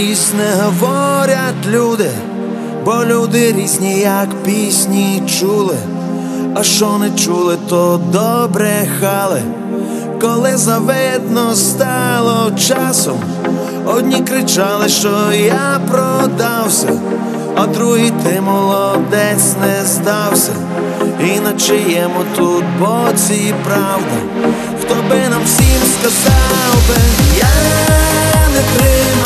різне говорять люди, бо люди різні, як пісні чули. А що не чули, то добре хали. Коли завидно стало часом, одні кричали, що я продався, а другі ти молодець не здався. І на чиєму тут боці правда? Хто би нам всім сказав би, я не тримаю